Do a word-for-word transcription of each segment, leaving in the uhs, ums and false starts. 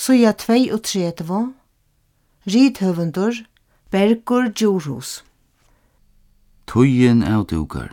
Sida tveiogtretivu, Rithøvundur, Bergur Djurhus. Tøyen av dukar.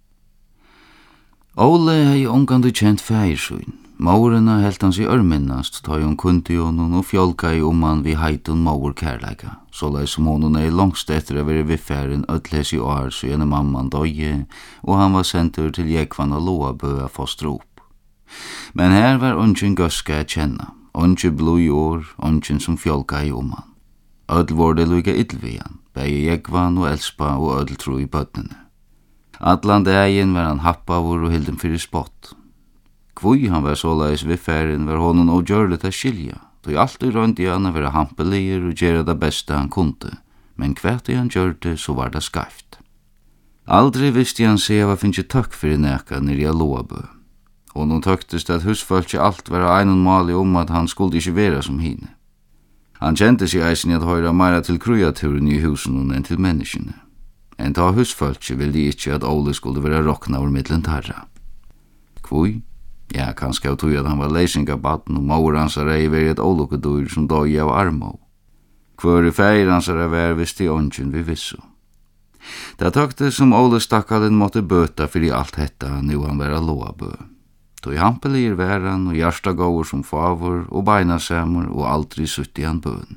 Ole hei ongandu kjent fægirsøyn. Maurena helt han sig örminnast, ta hon kunti honom og fjolka i om han vi heitun maur kærleika. Såleis som honom er langst etter å være viffæren ödles i år, så gjerne mamman døye, og han var sentur til Jekvann og Loabø a fostra opp. Men her var ungen gøska a kjenna, ungen blod i år, ungen som fjolka i om han. Ödl var det lukka idlvian, begge Jekvann og Elspa og ödl tro i bøtnene. Atlan dagen var han happavur og hilden fyrir spott. Kvui han var såleis viffæren var honom og gjørlet a skilja, då alltid rønt i han a vera hampelier og gjøre det beste han kunde, men hvert han gjørte så var det skaift. Aldri visste han seg hva finnje takk fyrir neka nere i Loabø. Honom tøktest at husfolk alt var einon mali om at han skulle ikke vera som hine. Han kjente seg eisen i at høyra meira til kreaturen i husen enn til menneskene. En ta husfolk ville ikkje at Ole skulle vera rokna over middelen tarra. Kvui? Ja, kanskje av tog at han var leisingabatten, og maur hans er ei veri et ólukkedur som døy av armå. Hvor i feir hans er vær visst i ånden vi vissu. Det tøkte som Ole Stakkalin måtte bøta fyrir alt hetta nu han var Loabø. Tog hampelir væran og hjarta gåur som favor og beinasamur og aldri sutt i han bøn.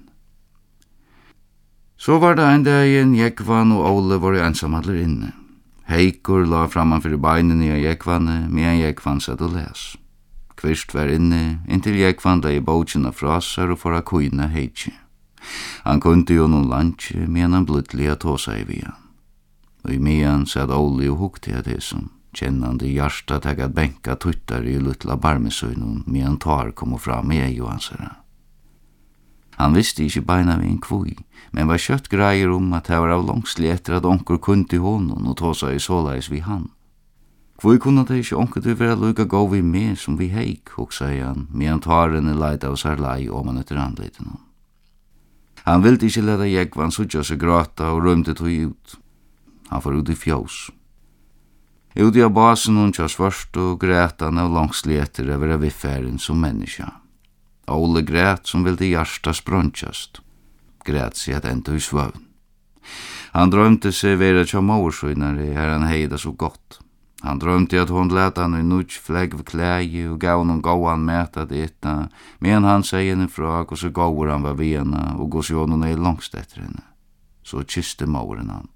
Så var det en dagen Jekvann og Ole var ensamadler inne. Heikur la framman fyrir beinene i Jekvanne, medan Jekvann satt og les. Kvist var inne, inntil Jekvann da i båtjena frasar og for a kuina heitje. Han kunde jo noen landje, medan han blodliga tåsa i vian. Og i medan satt Ole og hukte at det som, kjennande hjärsta tagat bänka tuttar i lutla barmesøynun, medan tar kom fram i ei og hansara. Han visste ikke beina ved en kvui, men var kjøtt greier om at det var av langslig etter at onkur kunde honom og tåsa i såleis vi han. Kvui kunne det ikke onkur du være lukka gå vi med som vi heik, hoksa i han, medan tarene leida av sær lei om han etter anleiten hon. Han ville ikke leda Jekvann sutja seg grata og rømte tog ut. Han får ut i fjós. Ut i av basen hon kjørs først og greta han av langslig etter å være viffæren som menneska. Ole græt som ville hjärsta sprøntjast. Græt seg at enda i svøvn. Han drømte seg vera tja maursøynare her han heida så godt. Han drømte at hon leta han i nudj flegv klægi og gav hon gåan mæta detta, men han seg henne fra hos gåur han var vena og hos jo hon er langst etter henne. Så kiste mauren han.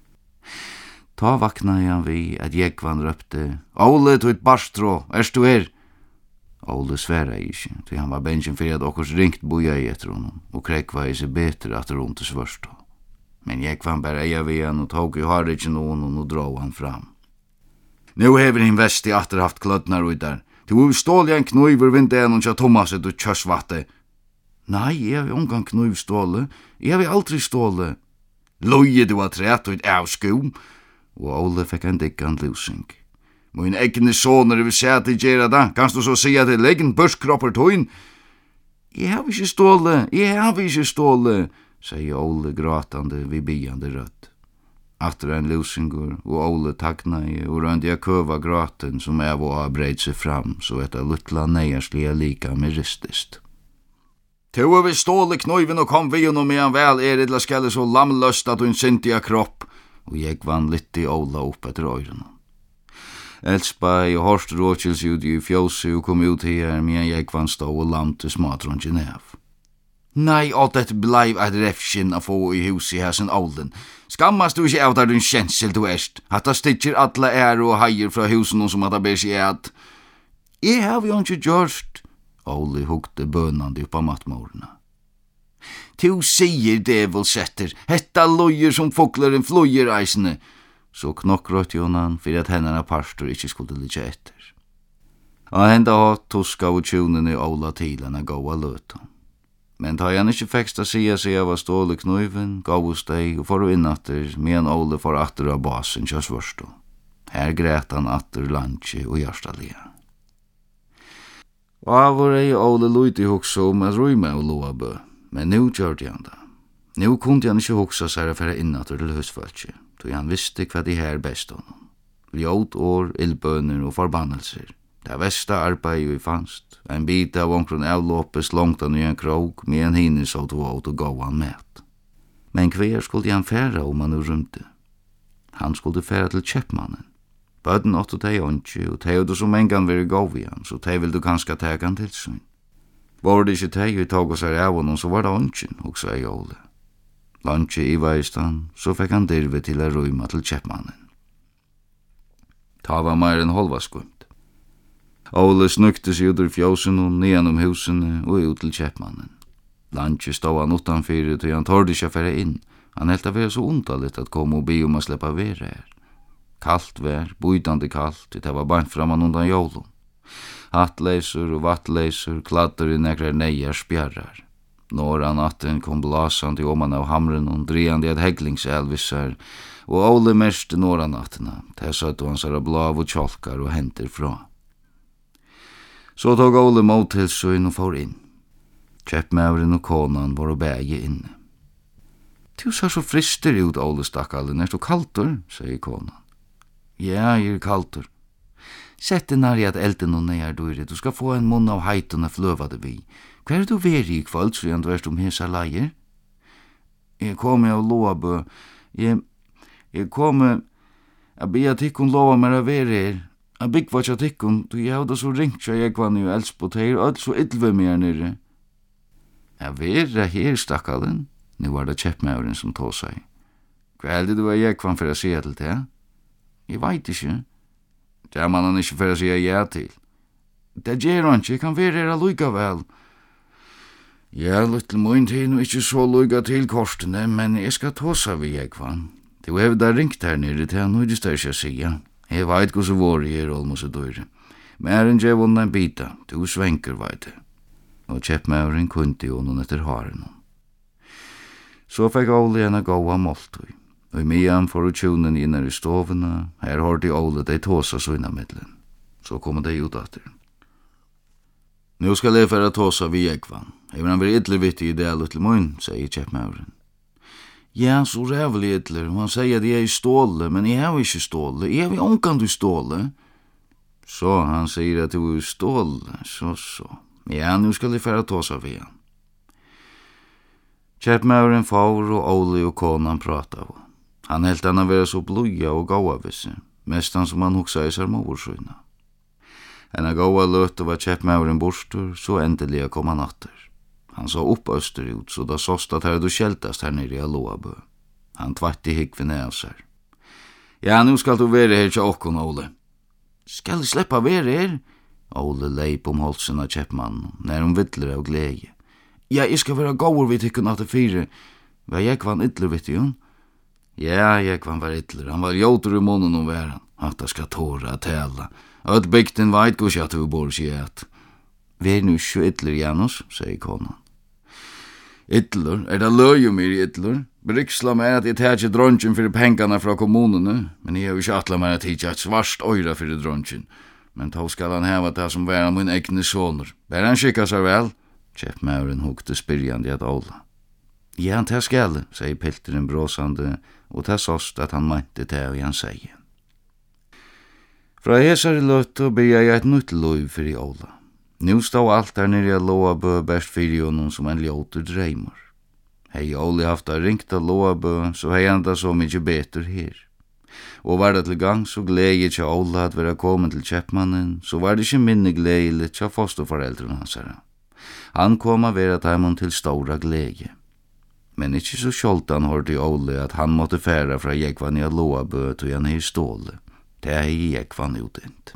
Ta vakna han vi at Jekvann røpte, Ole, tu et barstrå, erst du her? Ole sværa ikkje, til han var bensjen fyrir at okkurs ringt boja i etter honom, og krekva i seg betre at rundt til svørst. Men Jekvann bare eia vi han og tog i harrikken noen og dra han fram. Nu hever hin vest i atter haft klødnar ut der. Du vil ståle en knuiver vind en og tja Thomaset og kjørsvatte. Nei, jeg har omgang knuiv ståle. Jeg har aldri ståle. Loje du har trætt og et avskum. Og Ole fikk en dikkan lusing. Min egne soner vil se at de gjerra da. Kanst du så si at det leggen børskropper tøyn? Jeg har ikke ståle, jeg har ikke ståle, sier Ole gratande vid biande rødt. Atter en lusingur, og Ole takna i, og rønt jeg køva graten som jeg var breit seg fram, så etta luttla neierslige lika med ristist. To er vi ståle knøyven og kom vi og med han vel er idla skelle så lamløst at hun sintia kropp, og jeg vann litt i Ola opp etter øyrene. Elspa i hårst råkils ut i fjøse og kom ut her, men jeg vann stå og lam til smatrongen av. Nei, alt dette bleiv et refskin a få i hus i hæsen Olden. Skammast du ikke av der din kjensel du erst? Hatta stitcher alle ære og heier fra husen som hatta ber seg at. Jeg har jo ikke gjørst. Ole hukte bønande upp av matmorna. Tu sier devilsetter, hetta lojer som foklaren flojer eisene. Så knokkrøtt jonan for at hennarna pastor ikke skulle ligge etter. Og henda hatt tuska og tjunen i Ola tilene gåa løta. Men ta han ikke feksta sia seg av ståle knøyven, gav hos deg og for å innatter, men Ole for atter av basen kjørs vørstå. Her græt han atter landje og hjertalige. Og av var ei Ole lute hoksa om at røyme og Loabø, men nu gjørte han det. Nu kunde han ikke hoksa seg for å innatter til husfølge, så han visste hva de her best honom. Ljot år, ildbøner og forbannelser, Det vesta arbeid vi fanst, en bit av omkron avlåpes långt an i en krog, med en hinne så tog åt og gåan met. Men hver skulle han færa om han rymte? Han skulle færa til kjeppmannen. Bøden åtte teg åndsje, og teg du som engan veri gåv i han, så teg vil du kanska teg han til sin. Var det ikke teg vi tog oss her av honom, så var det åndsjen, og sa i Ole. Lunche i veistan, så fikk han dirve til å rymma til kjeppmannen. Ta var meir enn holva skumt. Ole snukte seg ut ur fjåsen og nedannom husene og ut til kjeppmannen. Lunche stod han utanfyrir til han tårde ikke fære inn. Han helt av være så undaligt at komme og be om å sleppa være her. Kallt vær, bøydande kallt, det var bant framan undan jólum. Hattleisur og vattleisur kladder i nekrar neiar spjarrar. Nåra natten kom blasande oman av hamren og driande et heglingselvissar, og Ole merste nåra nattena, tessa at hans er blav og tjolkar og henter fra. Så tog Ole mot til søyn og får inn. Kjeppmævren og konan var og bæge inne. Du ser så frister ut, Ole stakkallen, er du kaltur, sier konan. Ja, jeg er kaltur. Sett den nær i at elden og near døyre, du skal få en munn av heitun og fløva det vi. Hva er du veri i kvöld, så jeg dverst om hesa leier? Jeg kom av Loabø. Jeg, jeg kom a be at tikkun lova mer a veri her. A byggva tja tikkun, du jeg hadde så ringt seg jeg kvann i Elsbot her, og så ylve mer nere. Jeg vera her, stakkallen. Nu var det kjeppmævren som tog seg. Hva heldig du var jeg kvann for å se til det? Jeg veit ikke. Det er man han ikke for å si ja til. Det gjør han ikke, jeg kan være her alluga vel. Ja, little mun til nå ikke så lugga til kortene, men jeg skal tåsa vi jeg kvann. Du har da ringt her nere til han, og det stør ikke å si. Jeg veit hva så var i her, Olmos og døyre. Men jeg vunn en bita, du svenker, veit det. Og kjeppmævren kunti jo noen etter haren. Så fikk Ole en gåa måltøy. Og i mian for å tjunen innar i stovene, her hørte Ole de tåsa søgna middelen. Så kom de ut atter. Nå skal jeg færa tåsa vi egvann. Jeg vil han være idler vittig i det luttel munn, sier kjeppmauren. Ja, så rævlig idler, og han sier at jeg er ståle, men jeg har ikke ståle. Jeg har onkan du ståle. Så han sier at du er ståle, så så. Ja, nå skal jeg færa tåsa vi han. Kjeppmauren får og Ole og konan prata av. Han helt han være så bloja og gaua visse, mestan som han hoksa i seg morsøyna. En av gaua løte var kjeppmauren borstur, så endelig kom han atter. Han så opp østerut, så da såst at her du kjeltast her nere i Loabø. Han tvatt i hikkvinne av seg. Ja, nu skal du være her til okkon, Ole. Skal du sleppa være her? Ole leip om holsen av kjeppmannen, når hun vittler av glede. Ja, jeg skal være gaur vidt hikken at det fire. Hva jeg kvann ytler vidt i hun? Ja, jeg kvann var ytler. Han var jåter i munnen om væren. At jeg skal tåre å tala. At bygden veit gos at du bor seg et. Vi er nu ikke ytler, Janus, sier konan. Ytler? Er det løy om er ytler? Bryksla meg at jeg tar ikke dronjen for pengene fra kommunene, men jeg har ikke atla meg at jeg ikke har et svarst øyra for dronjen. Men då skal han heva det som være min egne soner. Bær han skikka seg vel? Kjeppmauren hukte spyrjande at Ola. Ja, det skal det, sier pilteren bråsande, og det såst at han mente det og han sier. Fra hesar i løtto byrja jeg et nytt lov for i Ola. Nu stod alt der nere i Loabø best fyrir honom som en ljótur dreimur. Hei Ole haft a ringt av Loabø, så hei han da så mykje betur her. Og var det til gang, så glede ikke Ola at være kommet til kjeppmannen, så var det ikke minne glede til fosterforeldrene hans her. Han kom av være taimon til stora glede. Men ikke så skjoltan hørte Ole at han måtte færa fra Jekvann i Loabø til han hei ståle. Det er i Jekvann utint.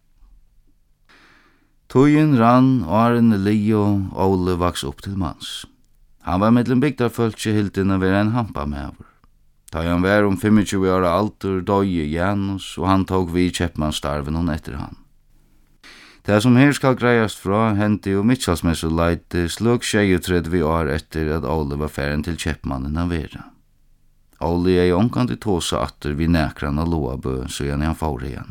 Tøyen rann, åren li og Ole vaks opp til mans. Han var mellom bygdarfølse hilden å være en hampamæver. Da han var om tjugofem år alder, døye Janus, og han tog vi kjeppmannstarven hon etter han. Det som her skal greiast fra, hente jo Mitchalsmessu leite, slug tjugotredve år etter at Ole var færen til kjeppmannen av vera. Ole er jo omkant i tåsa atter vi nekran av Loabø, så gjerne han får igjen.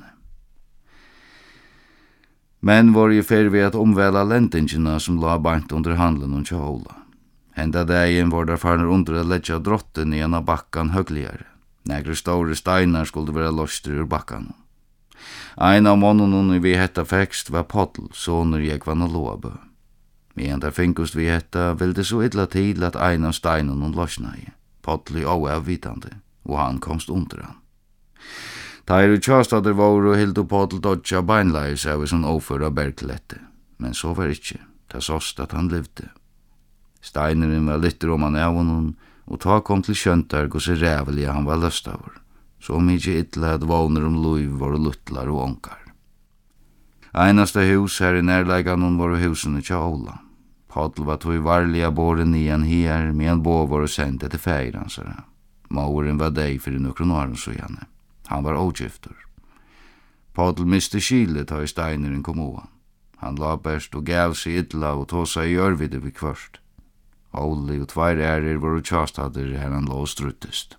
Men var i fer ved at omvela lendingina som la bant under handelen om tja Ola. Henda dagen var der farner under å ledja drotten i en av bakkan høgligare. Negre store steinar skulle være loster ur bakkan. Ein av månene vi hetta fekst var Podl, soner Jekvan og Loabø. Men der finkust vi hetta vilde så illa til at ein av steinen og løsnei. Podl i avvitande, og han komst under han. Tair og tjastader var og hildu Podl dodja beinleis av som offøra berglette, men så var ikkje, ta såst at han levde. Steineren var litter om han av honom, og ta kom til kjöntar gos rævelige han var løst av. Så mykje ytla at våner om luiv var luttlar og onkar. Einaste hus her i nærleikan var husene tja Ola. Podl var tog varliga båren nian her, men bo var sendt etter feiransara. Mauren var deg fyrir nokron åren så gjerne. Han var ogiftur. Podl miste kile ta i steineren kom oan. Han la best og gav seg ytla og tog seg i ørvide vi kvart. Oli og tveir ærer var tjastader her han lå struttest.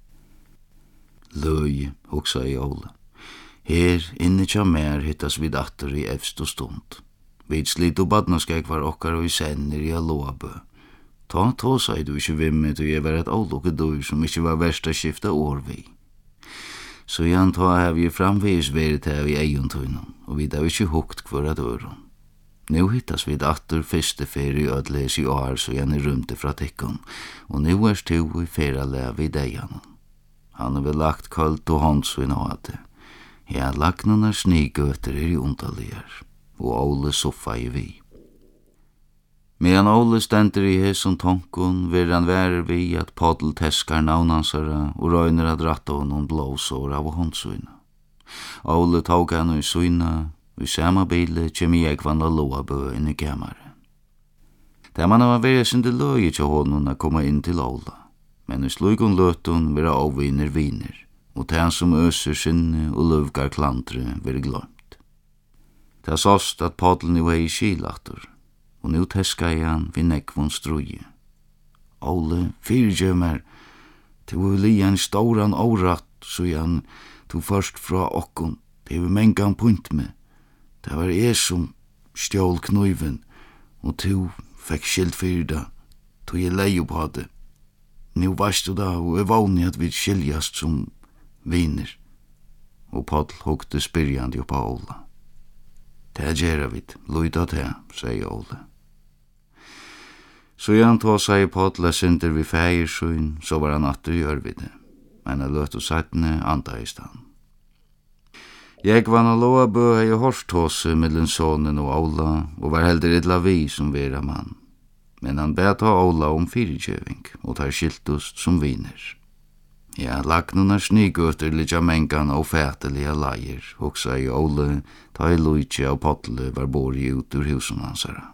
Løy, hoksa i Ole. Her inne tja mer hittas vi datter i evst og stund. Vid slit og badnaskeg var okkar og i senner i Loabø. Ta ta seg du ikkje vimmet og jeg var et avlukke dyr som ikkje var versta skifta år vi. Så jan ta hev jeg framvis verit hev i eiontøynen, og vi da ikkje hukt kvar at øron. Nu hittas vi datter fyrste ferie i ødles i år så jan er rymte fra tikkon, og nu er stu i feralev i deianen. Han har vel lagt kallt og håndsvinn av det. Ja, lagt noen snigøter er i ondalier, og Ole soffa i vi. Medan Ole stender i hesson tonkon, vil han være vi at Podl teskar navnansara og røyner at ratta honom blåsår av håndsvinna. Ole tog han i syna, og i samme bile kjem Jekvan og Loabø inn i kammaren. Der man var vesende løye til honom å komme inn til Ola, men i slugon løtun vera avvinner viner, og den som øser sinne og løvgar klantre vera glömt. Det såst at Podl nu er i skilatter, og nu teska jeg han vid nekvon struje. Ole, fyrtjøv mer, til vi li en stauran åratt, så han tog først fra okkon, det vi mengan punt med. Det var jeg som stjål knuiven, og to fikk skilt fyrda, tog jeg leio på det. Nu varst du da, og jeg vågni at vi skiljast som viner. Og Podl hukte spyrjandi oppa Ola. Det gjerra vid, luida det, sier Ole. Så han tog seg Podl sinter vi feiersyn, så var han atter gjør vi det. Men jeg løt og sattne antaist han. Jekvan og Loabø hei horståse mellom sonen og Ola, og var heldur idla vi som vera mann. Men han bet ta Ola om fyrirkjøving, og tar skiltust som viner. Ja, lagnunar snigøter litja mengan og fætelige leier, hoksa i Ole, ta i luitje av Podle var bori ut ur husen hansara.